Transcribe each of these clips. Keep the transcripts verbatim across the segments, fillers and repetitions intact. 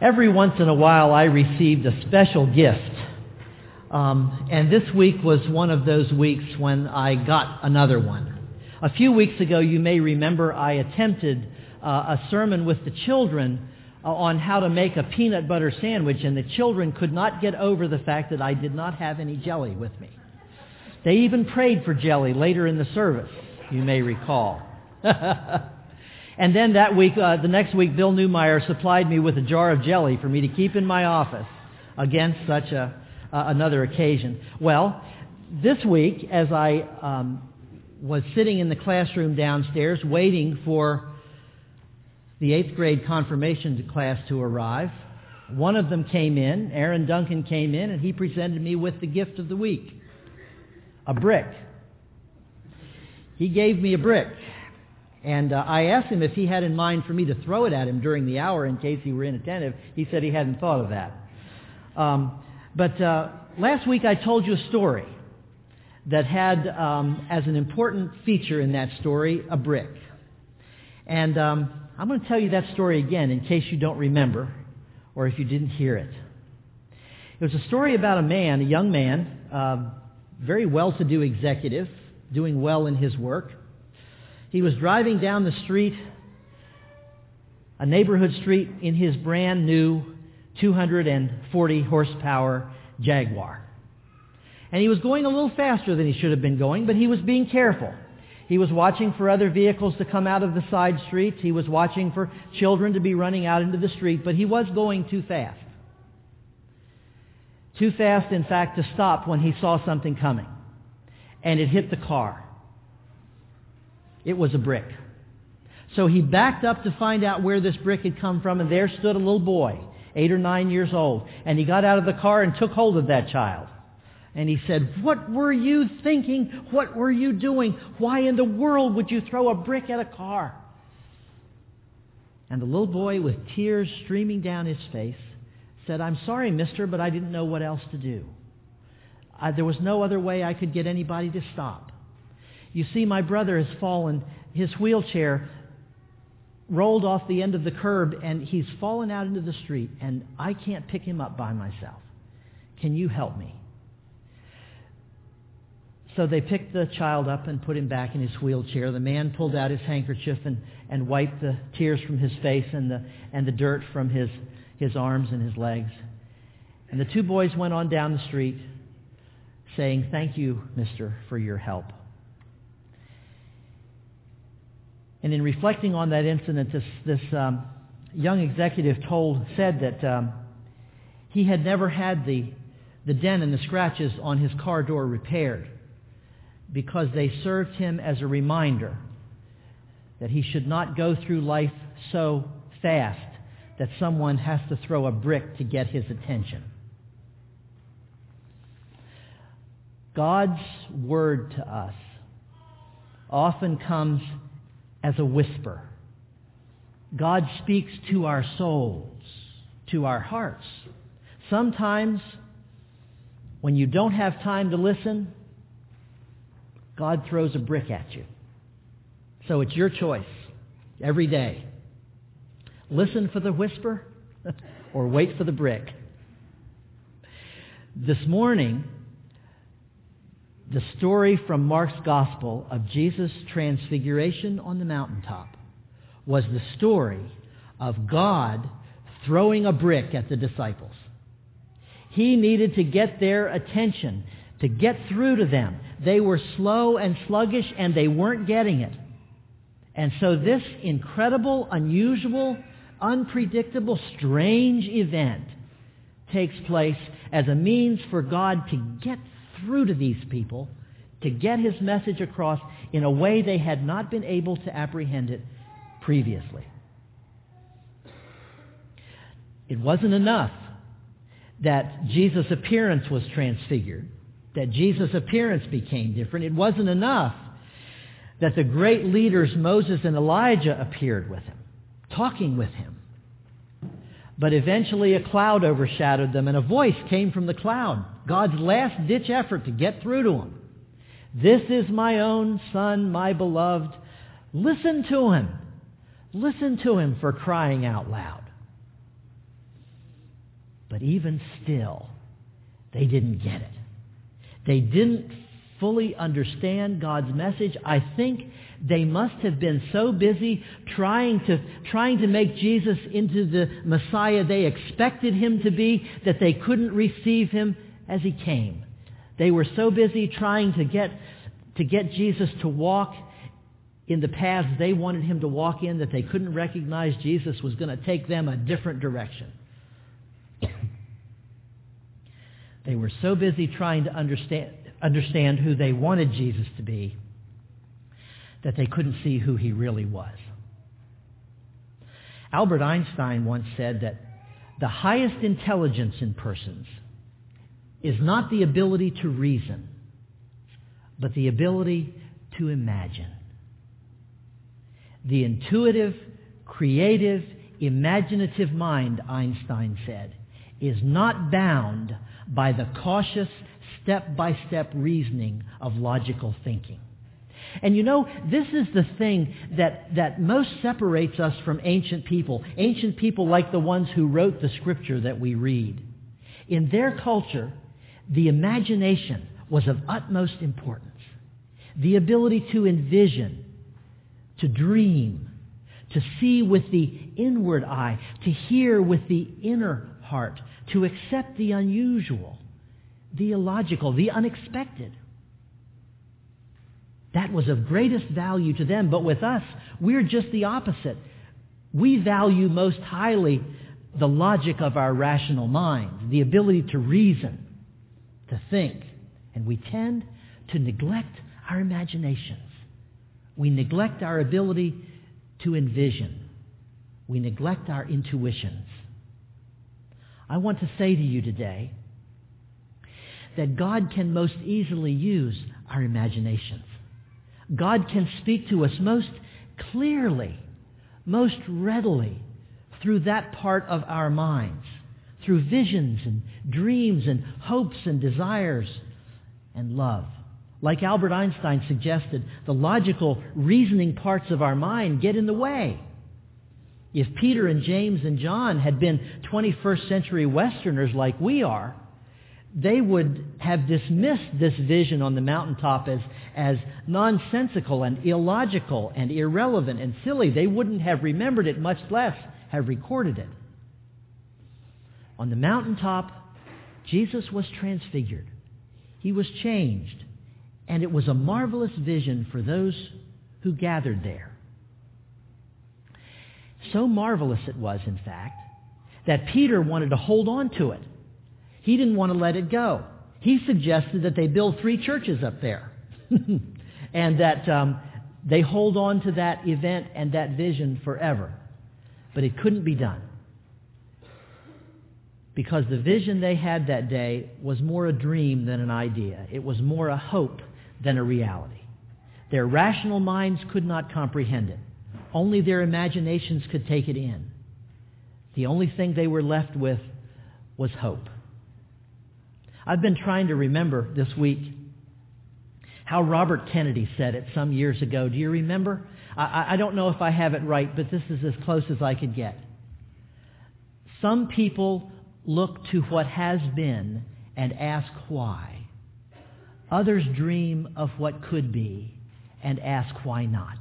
Every once in a while I received a special gift. Um, and this week was one of those weeks when I got another one. A few weeks ago, you may remember I attempted uh, a sermon with the children uh, on how to make a peanut butter sandwich, and the children could not get over the fact that I did not have any jelly with me. They even prayed for jelly later in the service, you may recall. And then that week, uh, the next week, Bill Newmeyer supplied me with a jar of jelly for me to keep in my office against such a, uh, another occasion. Well, this week, as I um, was sitting in the classroom downstairs waiting for the eighth grade confirmation class to arrive, one of them came in, Aaron Duncan came in, and he presented me with the gift of the week, a brick. He gave me a brick. And uh, I asked him if he had in mind for me to throw it at him during the hour in case he were inattentive. He said he hadn't thought of that. Um, but uh, last week I told you a story that had um, as an important feature in that story a brick. And um, I'm going to tell you that story again in case you don't remember or if you didn't hear it. It was a story about a man, a young man, uh, very well-to-do executive, doing well in his work. He was driving down the street, a neighborhood street, in his brand new two hundred forty horsepower Jaguar. And he was going a little faster than he should have been going, but he was being careful. He was watching for other vehicles to come out of the side streets. He was watching for children to be running out into the street, but he was going too fast. Too fast, in fact, to stop when he saw something coming. And it hit the car. It was a brick. So he backed up to find out where this brick had come from, and there stood a little boy, eight or nine years old. And he got out of the car and took hold of that child. And he said, "What were you thinking? What were you doing? Why in the world would you throw a brick at a car?" And the little boy, with tears streaming down his face, said, "I'm sorry, mister, but I didn't know what else to do. I, there was no other way I could get anybody to stop. You see, my brother has fallen. His wheelchair rolled off the end of the curb, and he's fallen out into the street, and I can't pick him up by myself. Can you help me?" So they picked the child up and put him back in his wheelchair. The man pulled out his handkerchief and, and wiped the tears from his face and the, and the dirt from his, his arms and his legs. And the two boys went on down the street saying, "Thank you, mister, for your help." And in reflecting on that incident, this, this um, young executive told said that um, he had never had the, the dent and the scratches on his car door repaired because they served him as a reminder that he should not go through life so fast that someone has to throw a brick to get his attention. God's word to us often comes as a whisper. God speaks to our souls, to our hearts. Sometimes, when you don't have time to listen, God throws a brick at you. So it's your choice every day. Listen for the whisper or wait for the brick. This morning, the story from Mark's Gospel of Jesus' transfiguration on the mountaintop was the story of God throwing a brick at the disciples. He needed to get their attention, to get through to them. They were slow and sluggish, and they weren't getting it. And so this incredible, unusual, unpredictable, strange event takes place as a means for God to get through to these people, to get his message across in a way they had not been able to apprehend it previously. It wasn't enough that Jesus' appearance was transfigured, that Jesus' appearance became different. It wasn't enough that the great leaders Moses and Elijah appeared with him, talking with him. But eventually a cloud overshadowed them, and a voice came from the cloud, God's last-ditch effort to get through to him. "This is my own Son, my beloved. Listen to him. Listen to him, for crying out loud." But even still, they didn't get it. They didn't fully understand God's message. I think they must have been so busy trying to trying to make Jesus into the Messiah they expected him to be that they couldn't receive him as he came. They were so busy trying to get to get Jesus to walk in the paths they wanted him to walk in that they couldn't recognize Jesus was going to take them a different direction. They were so busy trying to understand understand who they wanted Jesus to be that they couldn't see who he really was. Albert Einstein once said that the highest intelligence in persons is not the ability to reason, but the ability to imagine. The intuitive, creative, imaginative mind, Einstein said, is not bound by the cautious, step-by-step reasoning of logical thinking. And you know, this is the thing that, that most separates us from ancient people. Ancient people like the ones who wrote the scripture that we read. In their culture, the imagination was of utmost importance. The ability to envision, to dream, to see with the inward eye, to hear with the inner heart, to accept the unusual, the illogical, the unexpected. That was of greatest value to them. But with us, we're just the opposite. We value most highly the logic of our rational minds, the ability to reason, to think. And we tend to neglect our imaginations. We neglect our ability to envision. We neglect our intuitions. I want to say to you today that God can most easily use our imaginations. God can speak to us most clearly, most readily through that part of our minds, through visions and dreams and hopes and desires and love. Like Albert Einstein suggested, the logical, reasoning parts of our mind get in the way. If Peter and James and John had been twenty-first century Westerners like we are, they would have dismissed this vision on the mountaintop as, as nonsensical and illogical and irrelevant and silly. They wouldn't have remembered it, much less have recorded it. On the mountaintop, Jesus was transfigured. He was changed. And it was a marvelous vision for those who gathered there. So marvelous it was, in fact, that Peter wanted to hold on to it. He didn't want to let it go. He suggested that they build three churches up there and that um, they hold on to that event and that vision forever. But it couldn't be done because the vision they had that day was more a dream than an idea. It was more a hope than a reality. Their rational minds could not comprehend it. Only their imaginations could take it in. The only thing they were left with was hope. I've been trying to remember this week how Robert Kennedy said it some years ago. Do you remember? I, I don't know if I have it right, but this is as close as I could get. Some people look to what has been and ask why. Others dream of what could be and ask why not.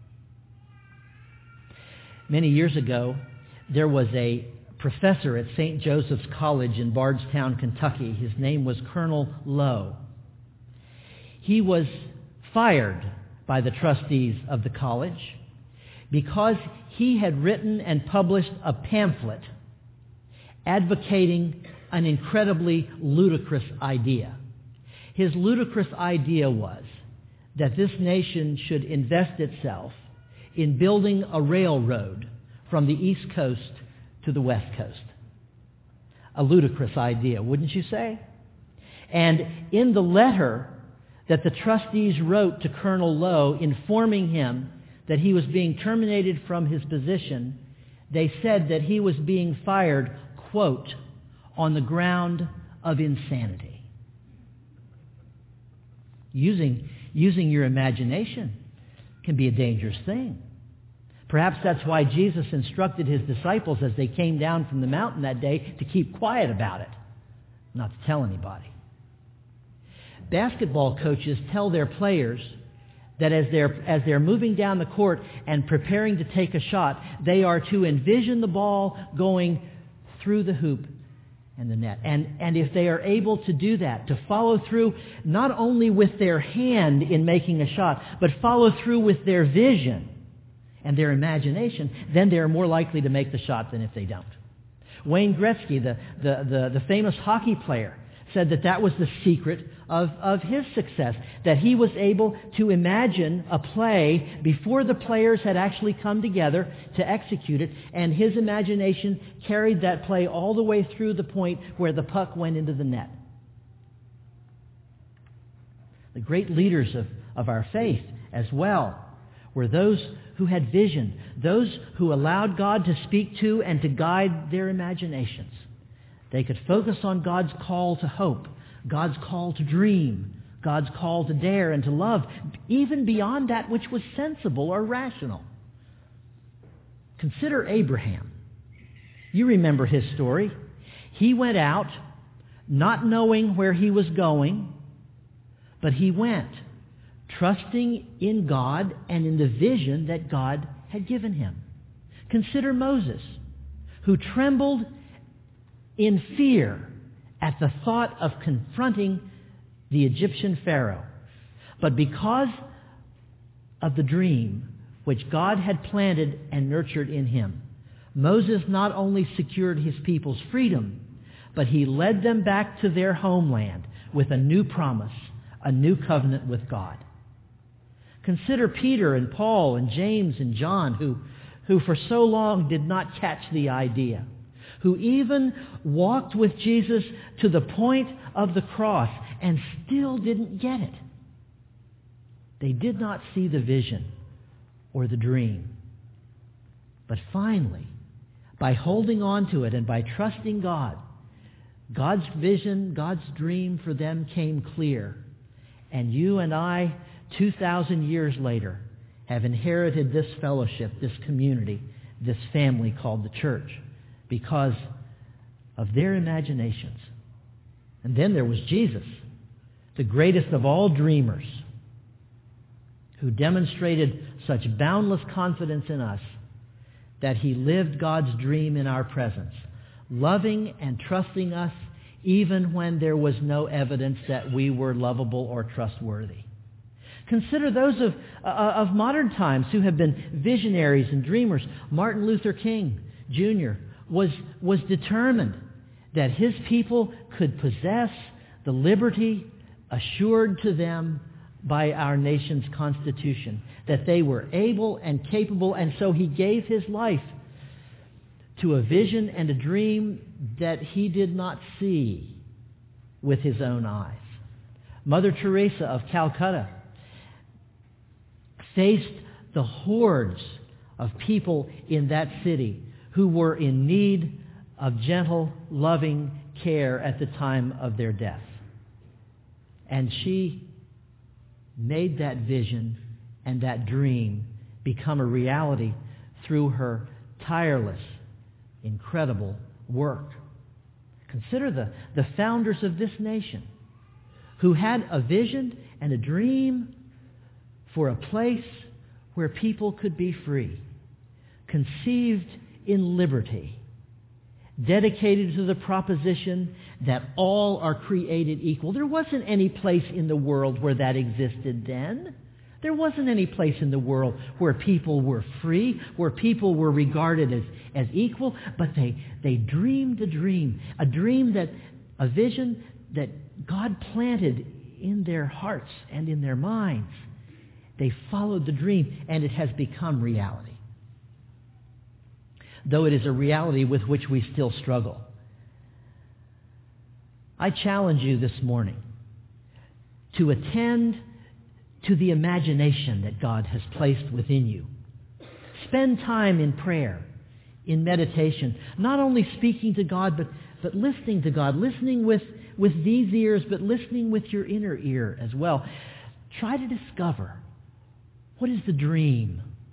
Many years ago, there was a professor at Saint Joseph's College in Bardstown, Kentucky. His name was Colonel Lowe. He was fired by the trustees of the college because he had written and published a pamphlet advocating an incredibly ludicrous idea. His ludicrous idea was that this nation should invest itself in building a railroad from the East Coast to the West Coast. A ludicrous idea, wouldn't you say? And in the letter that the trustees wrote to Colonel Lowe informing him that he was being terminated from his position, they said that he was being fired, quote, on the ground of insanity. Using, using your imagination can be a dangerous thing. Perhaps that's why Jesus instructed his disciples as they came down from the mountain that day to keep quiet about it, not to tell anybody. Basketball coaches tell their players that as they're, as they're moving down the court and preparing to take a shot, they are to envision the ball going through the hoop and the net. And, and if they are able to do that, to follow through not only with their hand in making a shot, but follow through with their vision and their imagination, then they're more likely to make the shot than if they don't. Wayne Gretzky, the, the, the, the famous hockey player, said that that was the secret of, of his success, that he was able to imagine a play before the players had actually come together to execute it, and his imagination carried that play all the way through the point where the puck went into the net. The great leaders of, of our faith as well were those who had vision, those who allowed God to speak to and to guide their imaginations. They could focus on God's call to hope, God's call to dream, God's call to dare and to love, even beyond that which was sensible or rational. Consider Abraham. You remember his story. He went out not knowing where he was going, but he went, trusting in God and in the vision that God had given him. Consider Moses, who trembled in fear at the thought of confronting the Egyptian Pharaoh. But because of the dream which God had planted and nurtured in him, Moses not only secured his people's freedom, but he led them back to their homeland with a new promise, a new covenant with God. Consider Peter and Paul and James and John, who, who for so long did not catch the idea, who even walked with Jesus to the point of the cross and still didn't get it. They did not see the vision or the dream. But finally, by holding on to it and by trusting God, God's vision, God's dream for them came clear. And you and I, two thousand years later, have inherited this fellowship, this community, this family called the church, because of their imaginations. And then there was Jesus, the greatest of all dreamers, who demonstrated such boundless confidence in us that he lived God's dream in our presence, loving and trusting us even when there was no evidence that we were lovable or trustworthy. Consider those of, uh, of modern times who have been visionaries and dreamers. Martin Luther King, Junior, was, was determined that his people could possess the liberty assured to them by our nation's Constitution, that they were able and capable, and so he gave his life to a vision and a dream that he did not see with his own eyes. Mother Teresa of Calcutta faced the hordes of people in that city who were in need of gentle, loving care at the time of their death. And she made that vision and that dream become a reality through her tireless, incredible work. Consider the, the founders of this nation who had a vision and a dream for a place where people could be free, conceived in liberty, dedicated to the proposition that all are created equal. There wasn't any place in the world where that existed then. There wasn't any place in the world where people were free, where people were regarded as, as equal, but they, they dreamed a dream, a dream that, a vision that God planted in their hearts and in their minds. They followed the dream, and it has become reality. Though it is a reality with which we still struggle. I challenge you this morning to attend to the imagination that God has placed within you. Spend time in prayer, in meditation, not only speaking to God, but, but listening to God, listening with, with these ears, but listening with your inner ear as well. Try to discover, what is the dream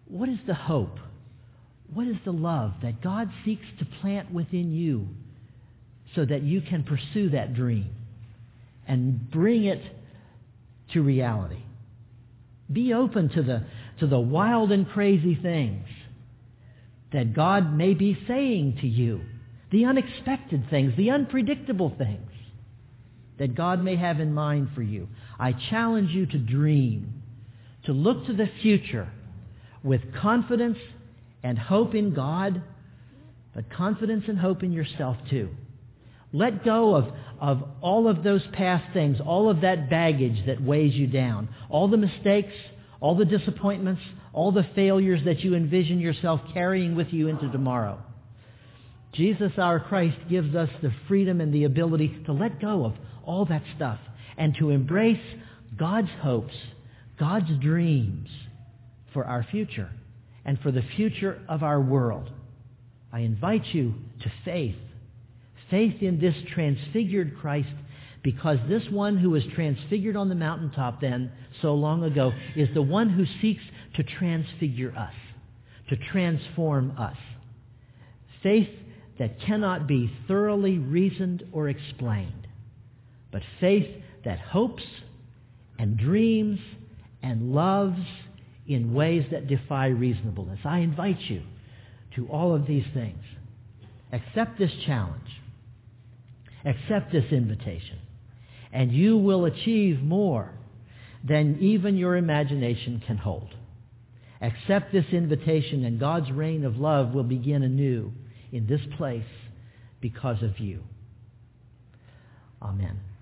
What is the hope? What is the love that God seeks to plant within you so that you can pursue that dream and bring it to reality? Be open to the, to the wild and crazy things that God may be saying to you, the unexpected things, the unpredictable things that God may have in mind for you. I challenge you to dream, to look to the future with confidence and hope in God, but confidence and hope in yourself too. Let go of, of all of those past things, all of that baggage that weighs you down, all the mistakes, all the disappointments, all the failures that you envision yourself carrying with you into tomorrow. Jesus, our Christ, gives us the freedom and the ability to let go of all that stuff and to embrace God's hopes, God's dreams for our future and for the future of our world. I invite you to faith. Faith in this transfigured Christ, because this one who was transfigured on the mountaintop then so long ago is the one who seeks to transfigure us, to transform us. Faith that cannot be thoroughly reasoned or explained, but faith that hopes and dreams and loves in ways that defy reasonableness. I invite you to all of these things. Accept this challenge. Accept this invitation, and you will achieve more than even your imagination can hold. Accept this invitation, and God's reign of love will begin anew in this place because of you. Amen.